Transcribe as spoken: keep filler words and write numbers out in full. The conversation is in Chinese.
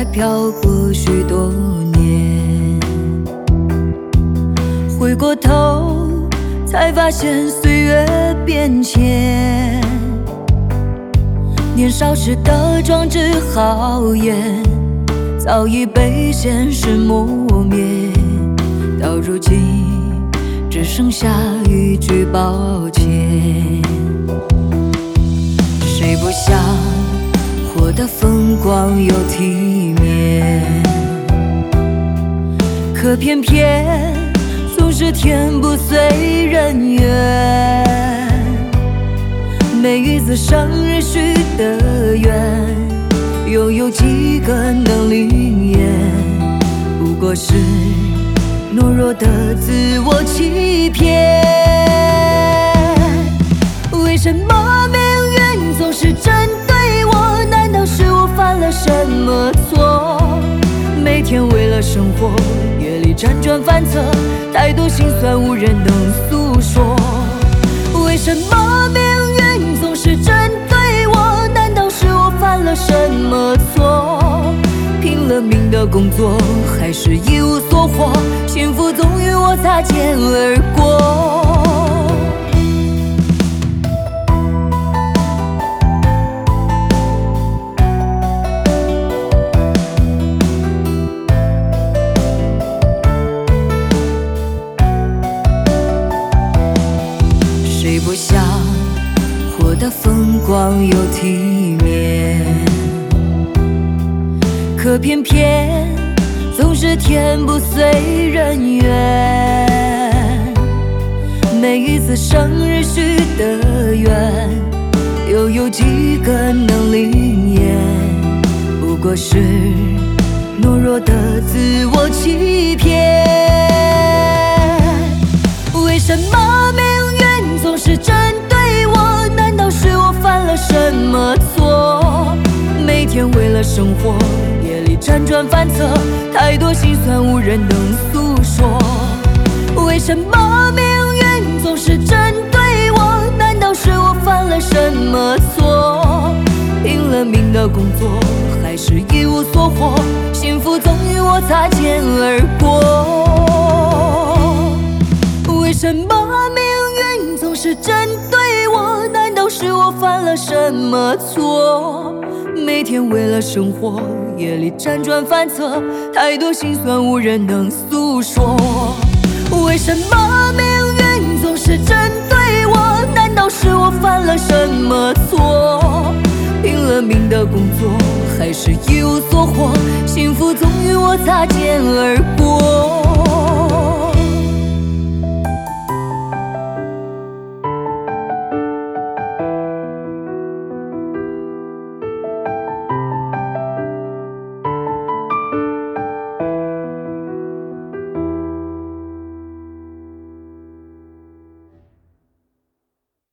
外漂泊许多年，回过头才发现岁月变迁，年少时的壮志豪言早已被现实磨灭，到如今只剩下一句抱歉。谁不想活得风光又体面，可偏偏总是天不遂人愿。每一次生日许的愿，又有几个能灵验？不过是懦弱的自我欺骗。为什么命运总是针对我？难道是我犯了什么错？每天为了生活，夜里辗转反侧，太多心酸无人能诉说。为什么命运总是针对我？难道是我犯了什么错？拼了命的工作，还是一无所获，幸福总与我擦肩而过。谁不想活得风光又体面？可偏偏总是天不遂人愿。每一次生日许的愿，又有几个能灵验？不过是懦弱的自我欺骗。为什么命运总是针对我？难道是我犯了什么错？每天为了生活，夜里辗转反侧，太多心酸无人能诉说。为什么命运总是针对我？难道是我犯了什么错？拼了命的工作，还是一无所获，幸福总与我擦肩而过。为什么命运总是针对我？难道是我犯了什么错？每天为了生活，夜里辗转反侧，太多心酸无人能诉说。为什么命运总是针对我？难道是我犯了什么错？拼了命的工作，还是一无所获，幸福总与我擦肩而过。